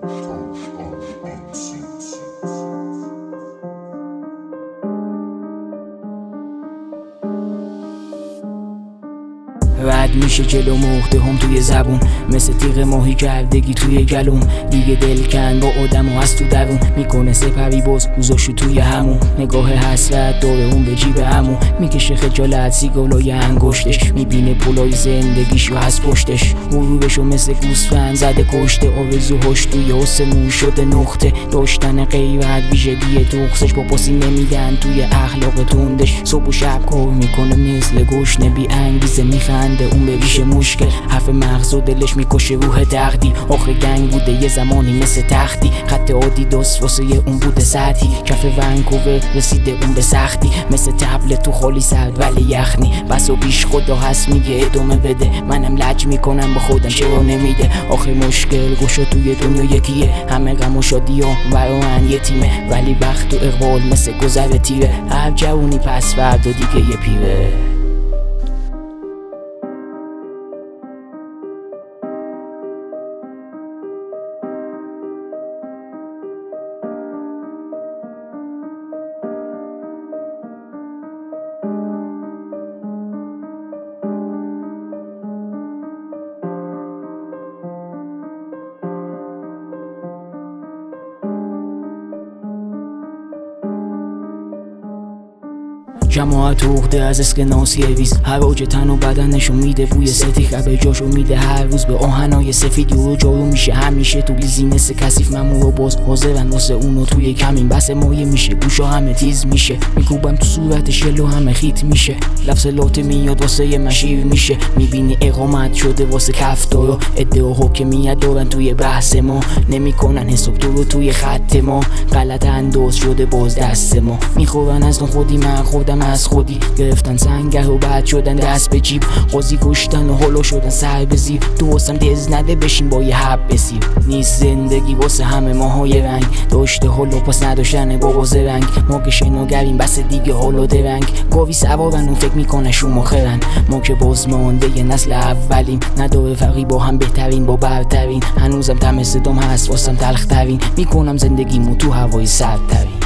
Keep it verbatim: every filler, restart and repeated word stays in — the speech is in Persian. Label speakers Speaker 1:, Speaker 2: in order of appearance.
Speaker 1: رد میشه جلو مخته هم توی زبون، مثل تیغ ماهی کردگی توی گلوم. دیگه دل کن با آدم و از تو درون، میکنه سپری باز گذاشو توی همون. نگاه حسرت داره اون به جیب همون، میکشه خجالت سیگالای انگشتش. میبینه پولای زندگیشو از پشتش، غروبشو مثل گوسفند زده کشته. آرزوهاش توی آسمون شده نقطه، داشتن غیرت ویژگی تخصش. با پاسی نمیدن توی اخلاق تندش، صبح و شب کار میکنه مثل گشنه. بی انگیزه میخنده اون به بیش مشکل، حرف مغز و دلش میکشه روح دردی. آخه گنگ بوده یه زمانی مثل تختی، خط عادی دست واسه اون بوده سطحی. کف ونکوور رسیده اون به سختی، مثل تبلت تو خالی سرد ولی یخنی. بس و بیش خدا هست میگه ادامه بده، منم لج میکنم با خودم چرا نمیده. آخه مشکل گوشا توی دنیا یکیه، همه غم و شادی ها برای یه تیمه. ولی بخت و اقبال مثل گذر تیره، هر جوونی پس فردا دیگه یه پیره. جماعت عقده از اسکناس ویز، هر اوج تن و بدنشو میده بوی ستی. به جاشو میده هر روز به آهنای سفید. یورو جارو میشه همیشه تو بیزینس کثیف. ممور و باز حاضرن واسه اونو توی کمین. بس مایه میشه گوشا همه تیز میشه، میکوبم تو صورتش یلو همه خیت میشه. لفظ لات میاد واسه یه مشیر میشه، میبینی اقامت شده واسه کفتارا. ادعا حاکمیت دارن توی بحث ما، نمیکنن حساب تو رو توی خط ما. غلط انداز شده باز دست ما، میخورن از اون خودی من خودم از خودی. گرفتن سنگه و بعد شدن دست به جیب، قاضی کشتن و حالا شدن سر به زیر. تو واسم دز نده بشین با یه حب بسیر. نیست زندگی واسه همه ماهای رنگ، داشته حالا پس نداشتن بابا زرنگ. ما که شناگریم بس دیگه حالا درنگ. گاوی سوارن و فکر میکنن شما خرن، ما که باز مانده یه نسل اولیم. نداره فرقی با هم بهترین با برترین، هنوزم تم صدام هست واسم تلخترین. میکنم زندگیمو تو هوای سردترین.